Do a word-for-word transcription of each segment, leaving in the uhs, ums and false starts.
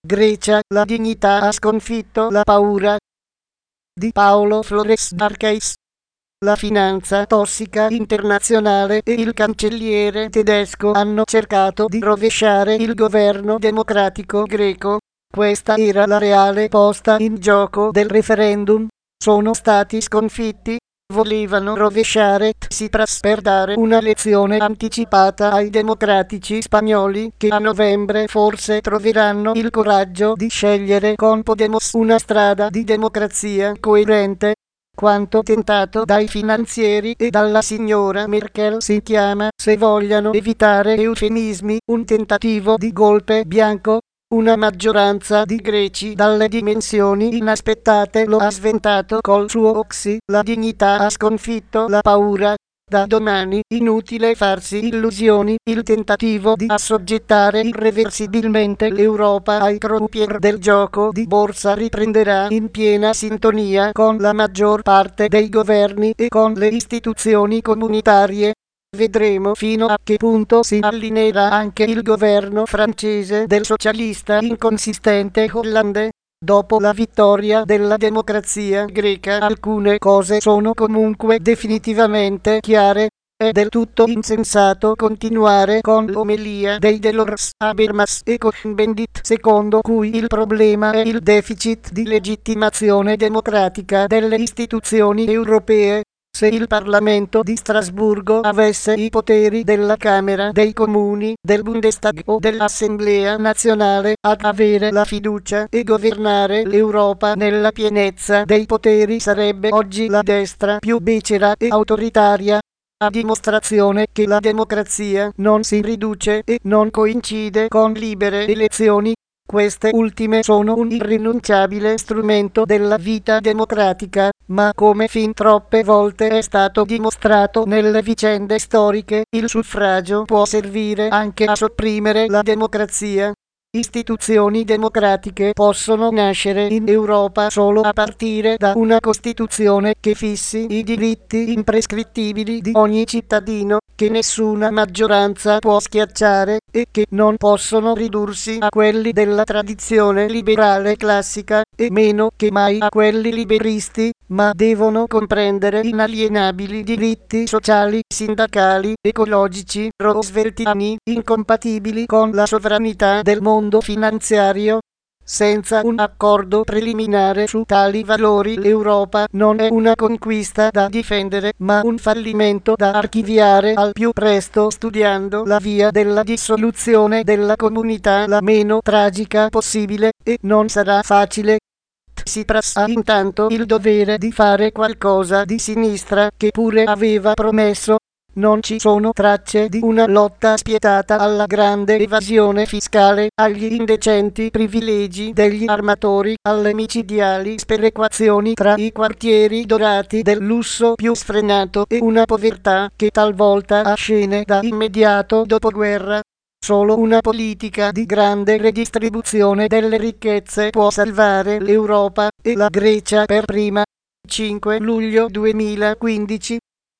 Grecia, la dignità ha sconfitto la paura. Di Paolo Flores Marques. La finanza tossica internazionale e il cancelliere tedesco hanno cercato di rovesciare il governo democratico greco. Questa era la reale posta in gioco del referendum. Sono stati sconfitti. Volevano rovesciare Tsipras per dare una lezione anticipata ai democratici spagnoli che a novembre forse troveranno il coraggio di scegliere con Podemos una strada di democrazia coerente. Quanto tentato dai finanzieri e dalla signora Merkel si chiama, se vogliono evitare eufemismi, un tentativo di golpe bianco. Una maggioranza di greci dalle dimensioni inaspettate lo ha sventato col suo Oxy. La dignità ha sconfitto la paura. Da domani, inutile farsi illusioni, il tentativo di assoggettare irreversibilmente l'Europa ai croupier del gioco di borsa riprenderà in piena sintonia con la maggior parte dei governi e con le istituzioni comunitarie. Vedremo fino a che punto si allineerà anche il governo francese del socialista inconsistente Hollande. Dopo la vittoria della democrazia greca alcune cose sono comunque definitivamente chiare. È del tutto insensato continuare con l'omelia dei Delors, Habermas e Cohn-Bendit, secondo cui il problema è il deficit di legittimazione democratica delle istituzioni europee. Se il Parlamento di Strasburgo avesse i poteri della Camera dei Comuni, del Bundestag o dell'Assemblea nazionale, ad avere la fiducia e governare l'Europa nella pienezza dei poteri sarebbe oggi la destra più becera e autoritaria. A dimostrazione che la democrazia non si riduce e non coincide con libere elezioni. Queste ultime sono un irrinunciabile strumento della vita democratica, ma come fin troppe volte è stato dimostrato nelle vicende storiche, il suffragio può servire anche a sopprimere la democrazia. Istituzioni democratiche possono nascere in Europa solo a partire da una Costituzione che fissi i diritti imprescrittibili di ogni cittadino, che nessuna maggioranza può schiacciare e che non possono ridursi a quelli della tradizione liberale classica e meno che mai a quelli liberisti, ma devono comprendere inalienabili diritti sociali, sindacali, ecologici, rooseveltiani, incompatibili con la sovranità del mondo finanziario. Senza un accordo preliminare su tali valori l'Europa non è una conquista da difendere, ma un fallimento da archiviare al più presto, studiando la via della dissoluzione della comunità la meno tragica possibile, e non sarà facile. Tsipras ha intanto il dovere di fare qualcosa di sinistra, che pure aveva promesso. Non ci sono tracce di una lotta spietata alla grande evasione fiscale, agli indecenti privilegi degli armatori, alle micidiali sperequazioni tra i quartieri dorati del lusso più sfrenato e una povertà che talvolta ha scene da immediato dopoguerra. Solo una politica di grande redistribuzione delle ricchezze può salvare l'Europa, e la Grecia per prima. cinque luglio duemilaquindici.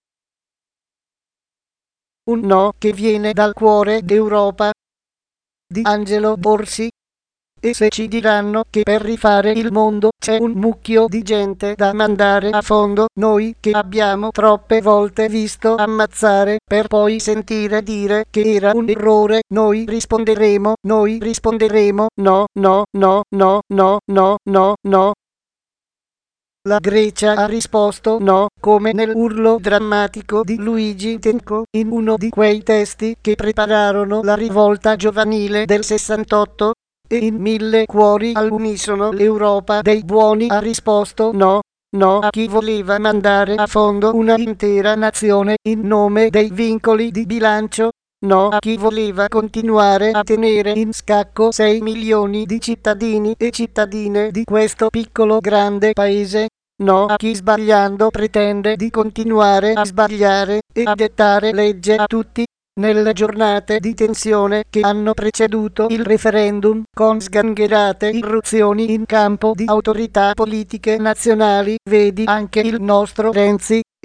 Un no che viene dal cuore d'Europa. Di Angelo Borsi. E se ci diranno che per rifare il mondo c'è un mucchio di gente da mandare a fondo, noi che abbiamo troppe volte visto ammazzare per poi sentire dire che era un errore, noi risponderemo, noi risponderemo, no, no, no, no, no, no, no, no. La Grecia ha risposto no, come nell'urlo drammatico di Luigi Tenco, in uno di quei testi che prepararono la rivolta giovanile del sessantotto, e in mille cuori all'unisono l'Europa dei buoni ha risposto no, no a chi voleva mandare a fondo una intera nazione in nome dei vincoli di bilancio. No a chi voleva continuare a tenere in scacco sei milioni di cittadini e cittadine di questo piccolo grande paese. No a chi sbagliando pretende di continuare a sbagliare e a dettare legge a tutti. Nelle giornate di tensione che hanno preceduto il referendum, con sgangherate irruzioni in campo di autorità politiche nazionali, vedi anche il nostro Renzi,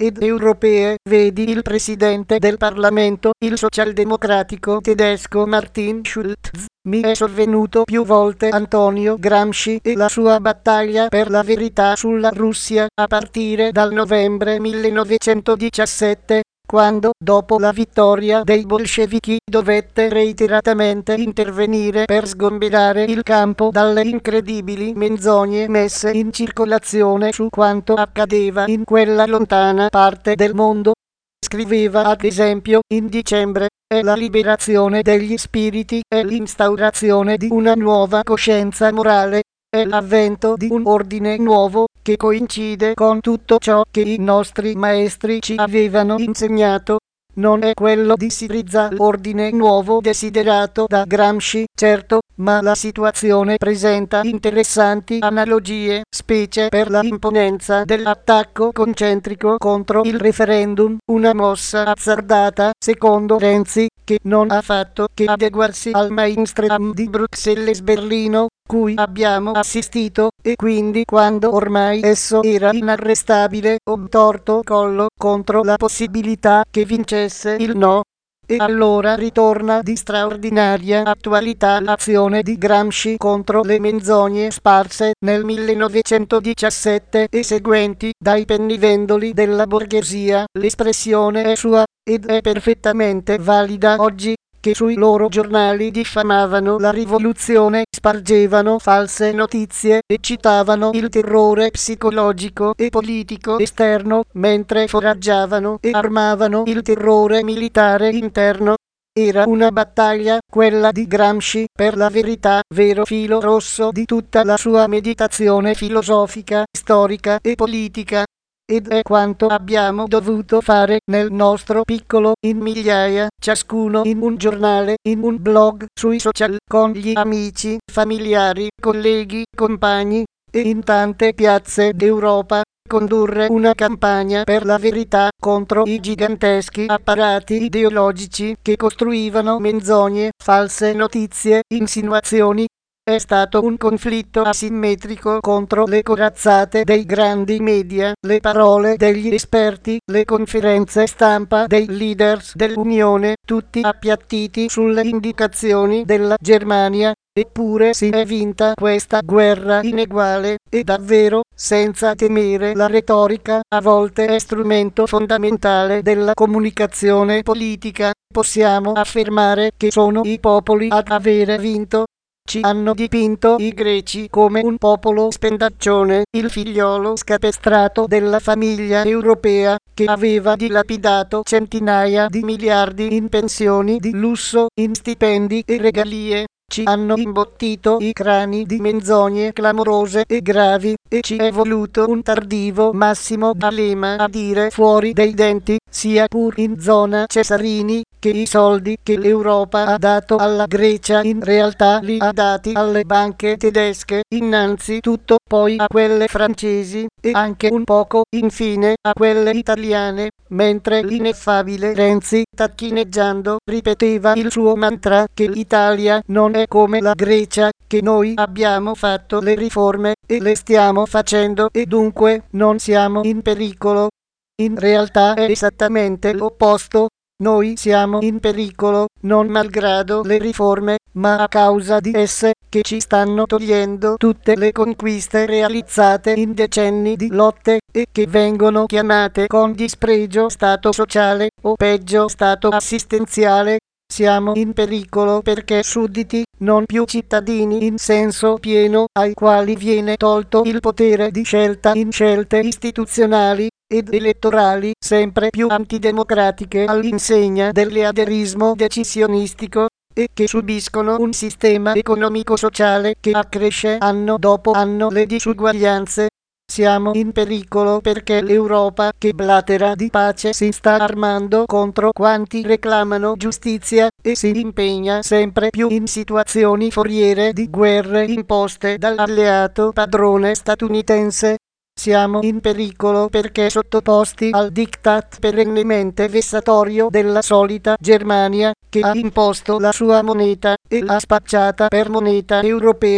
ed europee, vedi il presidente del Parlamento, il socialdemocratico tedesco Martin Schulz. Mi è sovvenuto più volte Antonio Gramsci e la sua battaglia per la verità sulla Russia a partire dal novembre millenovecentodiciassette, quando, dopo la vittoria dei bolscevichi, dovette reiteratamente intervenire per sgomberare il campo dalle incredibili menzogne messe in circolazione su quanto accadeva in quella lontana parte del mondo. Scriveva ad esempio in dicembre: è la liberazione degli spiriti, è l'instaurazione di una nuova coscienza morale, è l'avvento di un ordine nuovo che coincide con tutto ciò che i nostri maestri ci avevano insegnato. Non è quello di Syriza l'ordine nuovo desiderato da Gramsci, certo, ma la situazione presenta interessanti analogie, specie per la imponenza dell'attacco concentrico contro il referendum, una mossa azzardata, secondo Renzi, che non ha fatto che adeguarsi al mainstream di Bruxelles-Berlino, cui abbiamo assistito, e quindi quando ormai esso era inarrestabile, obtorto collo contro la possibilità che vincesse il no. E allora ritorna di straordinaria attualità l'azione di Gramsci contro le menzogne sparse nel millenovecentodiciassette e seguenti dai pennivendoli della borghesia. L'espressione è sua, ed è perfettamente valida oggi, che sui loro giornali diffamavano la rivoluzione, spargevano false notizie e citavano il terrore psicologico e politico esterno, mentre foraggiavano e armavano il terrore militare interno. Era una battaglia, quella di Gramsci, per la verità, vero filo rosso di tutta la sua meditazione filosofica, storica e politica. Ed è quanto abbiamo dovuto fare nel nostro piccolo, in migliaia, ciascuno in un giornale, in un blog, sui social, con gli amici, familiari, colleghi, compagni, e in tante piazze d'Europa, condurre una campagna per la verità contro i giganteschi apparati ideologici che costruivano menzogne, false notizie, insinuazioni. È stato un conflitto asimmetrico contro le corazzate dei grandi media, le parole degli esperti, le conferenze stampa dei leaders dell'Unione, tutti appiattiti sulle indicazioni della Germania. Eppure si è vinta questa guerra ineguale, e davvero, senza temere la retorica, a volte è strumento fondamentale della comunicazione politica. Possiamo affermare che sono i popoli ad avere vinto. Ci hanno dipinto i greci come un popolo spendaccione, il figliolo scapestrato della famiglia europea, che aveva dilapidato centinaia di miliardi in pensioni di lusso, in stipendi e regalie. Ci hanno imbottito i crani di menzogne clamorose e gravi, e ci è voluto un tardivo Massimo D'Alema a dire fuori dei denti, sia pur in zona Cesarini, che i soldi che l'Europa ha dato alla Grecia in realtà li ha dati alle banche tedesche, innanzitutto, poi a quelle francesi, e anche un poco, infine, a quelle italiane, mentre l'ineffabile Renzi, tacchineggiando, ripeteva il suo mantra che l'Italia non è come la Grecia, che noi abbiamo fatto le riforme, e le stiamo facendo, e dunque non siamo in pericolo. In realtà è esattamente l'opposto. Noi siamo in pericolo, non malgrado le riforme, ma a causa di esse, che ci stanno togliendo tutte le conquiste realizzate in decenni di lotte, e che vengono chiamate con dispregio stato sociale, o peggio stato assistenziale. Siamo in pericolo perché sudditi, non più cittadini in senso pieno, ai quali viene tolto il potere di scelta in scelte istituzionali ed elettorali sempre più antidemocratiche all'insegna dell'aderismo decisionistico, e che subiscono un sistema economico-sociale che accresce anno dopo anno le disuguaglianze. Siamo in pericolo perché l'Europa che blatera di pace si sta armando contro quanti reclamano giustizia, e si impegna sempre più in situazioni foriere di guerre imposte dall'alleato padrone statunitense. Siamo in pericolo perché sottoposti al diktat perennemente vessatorio della solita Germania, che ha imposto la sua moneta e l'ha spacciata per moneta europea.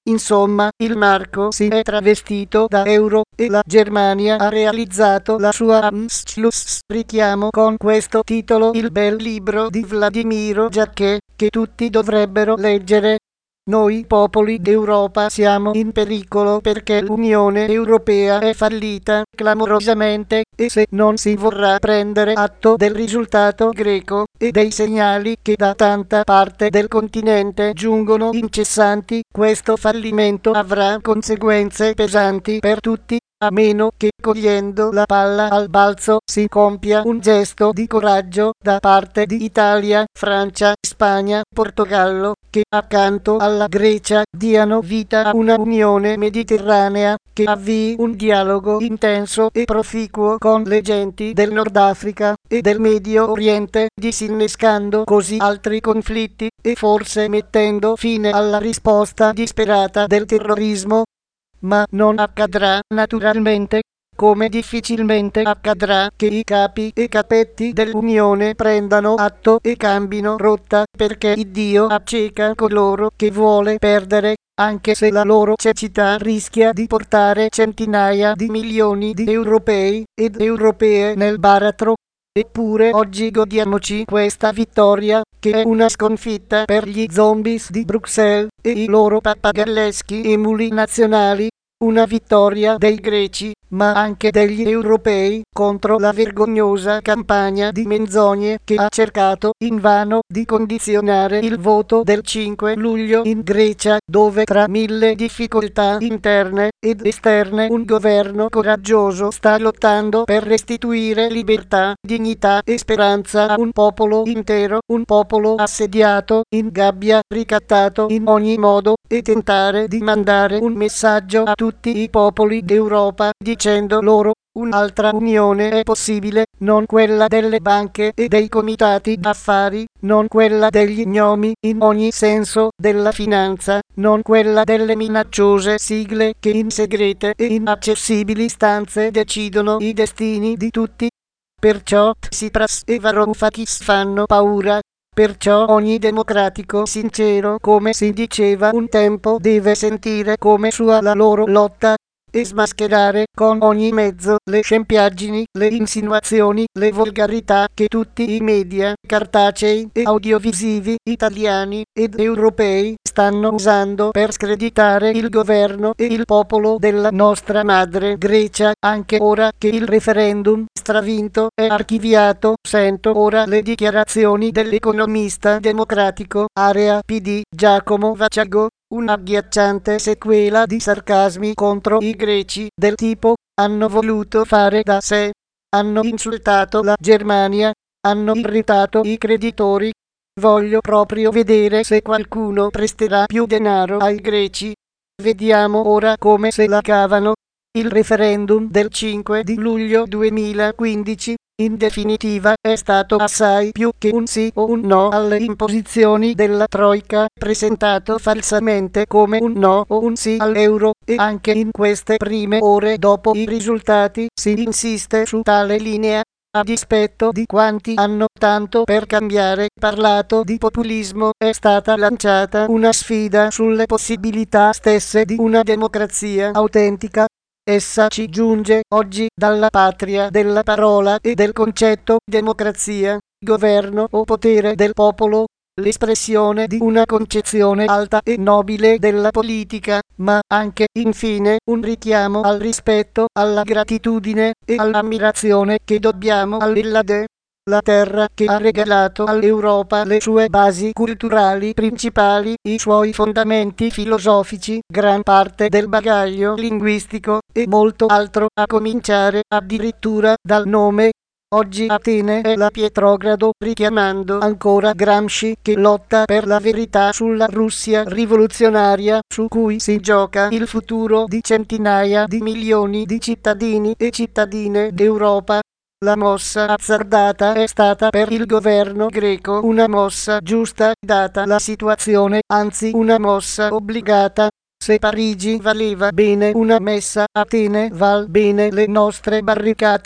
Insomma, il marco si è travestito da euro e la Germania ha realizzato la sua Anschluss. Richiamo con questo titolo il bel libro di Vladimiro Jacquet, che tutti dovrebbero leggere. Noi popoli d'Europa siamo in pericolo perché l'Unione Europea è fallita clamorosamente e se non si vorrà prendere atto del risultato greco e dei segnali che da tanta parte del continente giungono incessanti, questo fallimento avrà conseguenze pesanti per tutti, a meno che cogliendo la palla al balzo si compia un gesto di coraggio da parte di Italia, Francia, Spagna, Portogallo, che accanto alla Grecia diano vita a una unione mediterranea che avvii un dialogo intenso e proficuo con le genti del Nord Africa e del Medio Oriente, disinnescando così altri conflitti e forse mettendo fine alla risposta disperata del terrorismo. Ma non accadrà naturalmente, come difficilmente accadrà che i capi e capetti dell'Unione prendano atto e cambino rotta, perché Iddio acceca coloro che vuole perdere, anche se la loro cecità rischia di portare centinaia di milioni di europei ed europee nel baratro. Eppure oggi godiamoci questa vittoria, che è una sconfitta per gli zombies di Bruxelles e i loro pappagalleschi emuli nazionali, una vittoria dei greci, ma anche degli europei, contro la vergognosa campagna di menzogne che ha cercato invano di condizionare il voto del cinque luglio in Grecia, dove tra mille difficoltà interne ed esterne un governo coraggioso sta lottando per restituire libertà, dignità e speranza a un popolo intero, un popolo assediato, in gabbia, ricattato in ogni modo, e tentare di mandare un messaggio a tutti i popoli d'Europa dicendo loro: un'altra unione è possibile, non quella delle banche e dei comitati d'affari, non quella degli gnomi in ogni senso della finanza, non quella delle minacciose sigle che in segrete e inaccessibili stanze decidono i destini di tutti. Perciò Tsipras e Varoufakis fanno paura. Perciò ogni democratico sincero, come si diceva un tempo, deve sentire come sua la loro lotta e smascherare con ogni mezzo le scempiaggini, le insinuazioni, le volgarità che tutti i media, cartacei e audiovisivi, italiani ed europei, stanno usando per screditare il governo e il popolo della nostra madre Grecia, anche ora che il referendum stravinto è archiviato. Sento ora le dichiarazioni dell'economista democratico, area P D, Giacomo Vaciago, un'agghiacciante sequela di sarcasmi contro i greci, del tipo: hanno voluto fare da sé, hanno insultato la Germania, hanno irritato i creditori. Voglio proprio vedere se qualcuno presterà più denaro ai greci. Vediamo ora come se la cavano. Il referendum del cinque di luglio duemilaquindici, in definitiva, è stato assai più che un sì o un no alle imposizioni della Troika, presentato falsamente come un no o un sì all'euro, e anche in queste prime ore dopo i risultati si insiste su tale linea. A dispetto di quanti hanno tanto per cambiare parlato di populismo, è stata lanciata una sfida sulle possibilità stesse di una democrazia autentica. Essa ci giunge oggi dalla patria della parola e del concetto democrazia, governo o potere del popolo, l'espressione di una concezione alta e nobile della politica, ma anche, infine, un richiamo al rispetto, alla gratitudine e all'ammirazione che dobbiamo all'Ellade, la terra che ha regalato all'Europa le sue basi culturali principali, i suoi fondamenti filosofici, gran parte del bagaglio linguistico e molto altro, a cominciare addirittura dal nome. Oggi Atene è la Pietrogrado, richiamando ancora Gramsci che lotta per la verità sulla Russia rivoluzionaria, su cui si gioca il futuro di centinaia di milioni di cittadini e cittadine d'Europa. La mossa azzardata è stata per il governo greco una mossa giusta data la situazione, anzi una mossa obbligata. Se Parigi valeva bene una messa, Atene val bene le nostre barricate.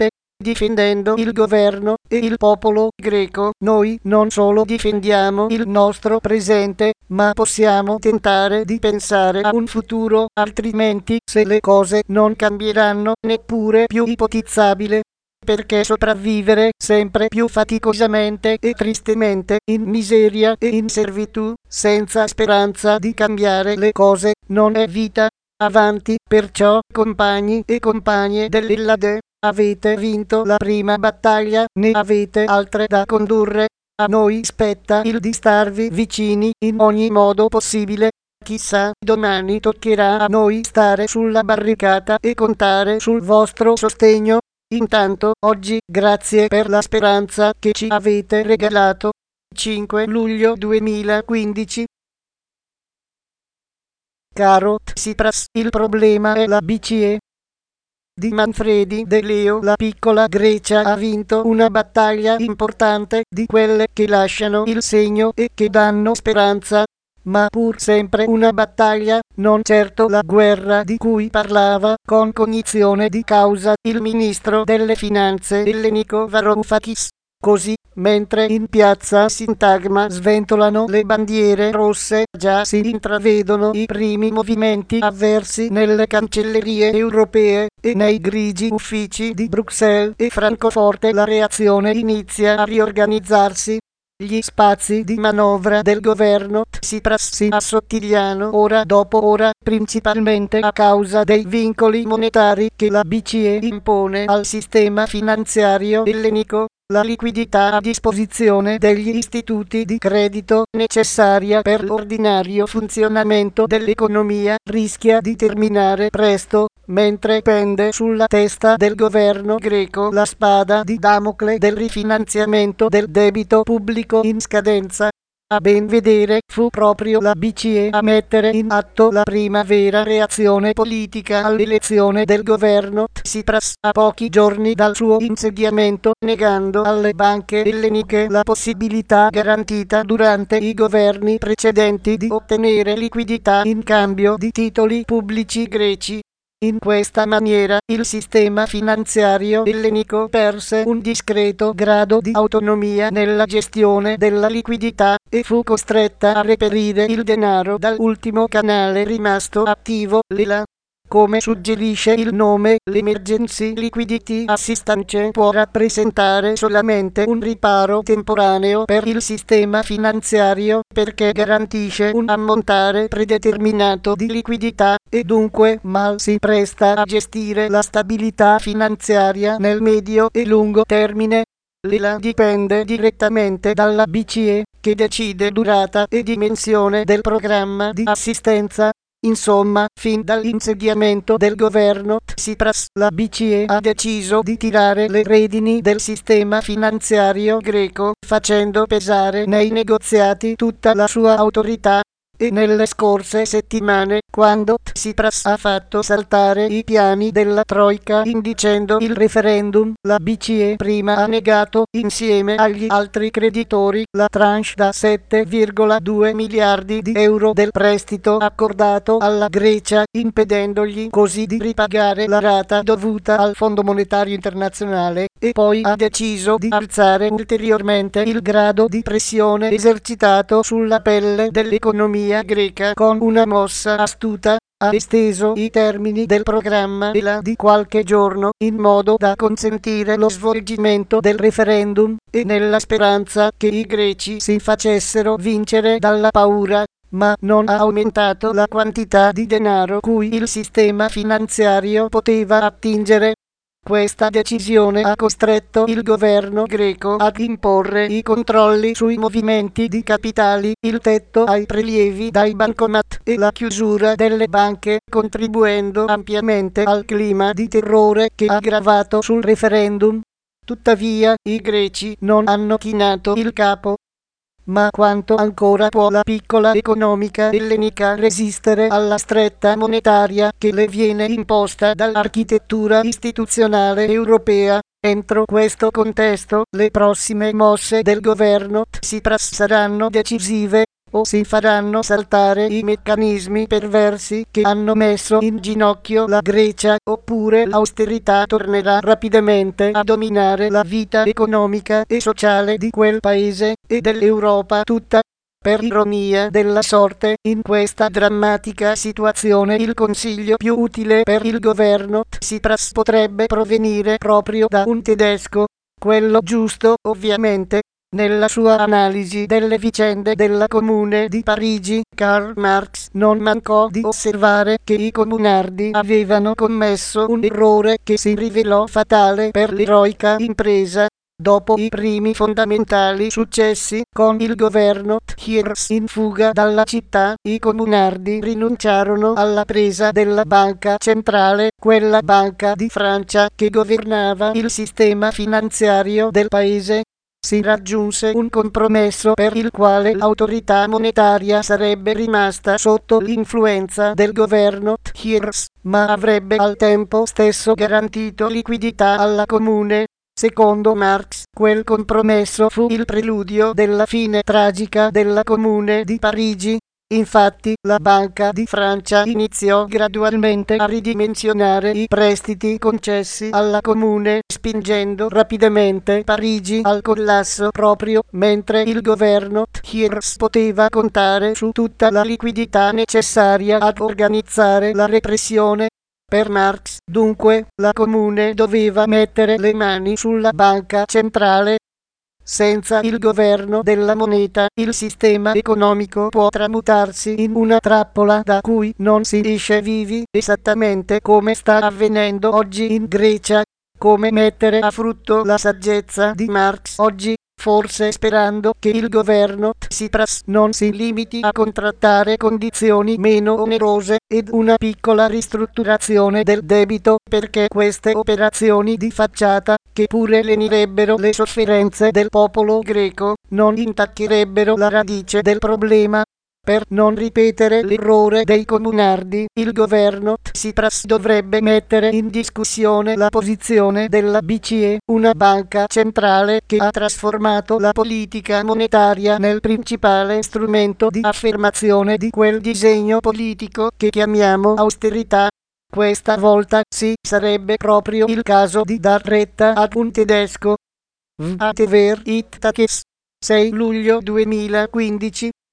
difendendo il governo e il popolo greco, noi non solo difendiamo il nostro presente, ma possiamo tentare di pensare a un futuro, altrimenti se le cose non cambieranno neppure più ipotizzabile. Perché sopravvivere sempre più faticosamente e tristemente in miseria e in servitù, senza speranza di cambiare le cose, non è vita. Avanti, perciò, compagni e compagne dell'Ellade, avete vinto la prima battaglia, ne avete altre da condurre. A noi spetta il di starvi vicini in ogni modo possibile. Chissà, domani toccherà a noi stare sulla barricata e contare sul vostro sostegno. Intanto, oggi, grazie per la speranza che ci avete regalato. cinque luglio duemilaquindici. Caro Tsipras, il problema è la B C E. Di Manfredi De Leo, la piccola Grecia ha vinto una battaglia importante, di quelle che lasciano il segno e che danno speranza, ma pur sempre una battaglia, non certo la guerra di cui parlava con cognizione di causa il ministro delle finanze ellenico Varoufakis. Così, mentre in piazza Sintagma sventolano le bandiere rosse, già si intravedono i primi movimenti avversi nelle cancellerie europee e nei grigi uffici di Bruxelles e Francoforte. La reazione inizia a riorganizzarsi. Gli spazi di manovra del governo Tsipras si assottigliano ora dopo ora, principalmente a causa dei vincoli monetari che la B C E impone al sistema finanziario ellenico. La liquidità a disposizione degli istituti di credito necessaria per l'ordinario funzionamento dell'economia rischia di terminare presto, mentre pende sulla testa del governo greco la spada di Damocle del rifinanziamento del debito pubblico in scadenza. A ben vedere, fu proprio la B C E a mettere in atto la prima vera reazione politica all'elezione del governo Tsipras a pochi giorni dal suo insediamento, negando alle banche elleniche la possibilità garantita durante i governi precedenti di ottenere liquidità in cambio di titoli pubblici greci. In questa maniera, il sistema finanziario ellenico perse un discreto grado di autonomia nella gestione della liquidità e fu costretta a reperire il denaro dall'ultimo canale rimasto attivo, l'E L A. Come suggerisce il nome, l'Emergency Liquidity Assistance può rappresentare solamente un riparo temporaneo per il sistema finanziario, perché garantisce un ammontare predeterminato di liquidità e dunque mal si presta a gestire la stabilità finanziaria nel medio e lungo termine. L'E L A dipende direttamente dalla B C E, che decide durata e dimensione del programma di assistenza. Insomma, fin dall'insediamento del governo Tsipras, la B C E ha deciso di tirare le redini del sistema finanziario greco, facendo pesare nei negoziati tutta la sua autorità. E nelle scorse settimane, quando Tsipras ha fatto saltare i piani della Troika indicendo il referendum, la B C E prima ha negato, insieme agli altri creditori, la tranche da sette virgola due miliardi di euro del prestito accordato alla Grecia, impedendogli così di ripagare la rata dovuta al Fondo Monetario Internazionale, e poi ha deciso di alzare ulteriormente il grado di pressione esercitato sulla pelle dell'economia greca con una mossa astuta. Ha esteso i termini del programma E L A di qualche giorno in modo da consentire lo svolgimento del referendum, e nella speranza che i greci si facessero vincere dalla paura, ma non ha aumentato la quantità di denaro cui il sistema finanziario poteva attingere. Questa decisione ha costretto il governo greco ad imporre i controlli sui movimenti di capitali, il tetto ai prelievi dai bancomat e la chiusura delle banche, contribuendo ampiamente al clima di terrore che ha gravato sul referendum. Tuttavia, i greci non hanno chinato il capo. Ma quanto ancora può la piccola economica ellenica resistere alla stretta monetaria che le viene imposta dall'architettura istituzionale europea? Entro questo contesto, le prossime mosse del governo Tsipras saranno decisive. o si faranno saltare i meccanismi perversi che hanno messo in ginocchio la Grecia, oppure l'austerità tornerà rapidamente a dominare la vita economica e sociale di quel paese e dell'Europa tutta. Per ironia della sorte, in questa drammatica situazione il consiglio più utile per il governo Tsipras potrebbe provenire proprio da un tedesco, quello giusto ovviamente. Nella sua analisi delle vicende della Comune di Parigi, Karl Marx non mancò di osservare che i comunardi avevano commesso un errore che si rivelò fatale per l'eroica impresa. Dopo i primi fondamentali successi con il governo Thiers in fuga dalla città, i comunardi rinunciarono alla presa della banca centrale, quella banca di Francia che governava il sistema finanziario del paese. Si raggiunse un compromesso per il quale l'autorità monetaria sarebbe rimasta sotto l'influenza del governo Thiers, ma avrebbe al tempo stesso garantito liquidità alla Comune. Secondo Marx, quel compromesso fu il preludio della fine tragica della Comune di Parigi. Infatti, la Banca di Francia iniziò gradualmente a ridimensionare i prestiti concessi alla Comune, spingendo rapidamente Parigi al collasso proprio mentre il governo Thiers poteva contare su tutta la liquidità necessaria ad organizzare la repressione. Per Marx, dunque, la Comune doveva mettere le mani sulla banca centrale. Senza il governo della moneta, il sistema economico può tramutarsi in una trappola da cui non si esce vivi, esattamente come sta avvenendo oggi in Grecia. Come mettere a frutto la saggezza di Marx oggi? Forse sperando che il governo Tsipras non si limiti a contrattare condizioni meno onerose ed una piccola ristrutturazione del debito, perché queste operazioni di facciata, che pure lenirebbero le sofferenze del popolo greco, non intaccherebbero la radice del problema. Per non ripetere l'errore dei comunardi, il governo Tsipras dovrebbe mettere in discussione la posizione della B C E, una banca centrale che ha trasformato la politica monetaria nel principale strumento di affermazione di quel disegno politico che chiamiamo austerità. Questa volta sì, sarebbe proprio il caso di dar retta ad un tedesco. Vatever it takes. sei luglio duemilaquindici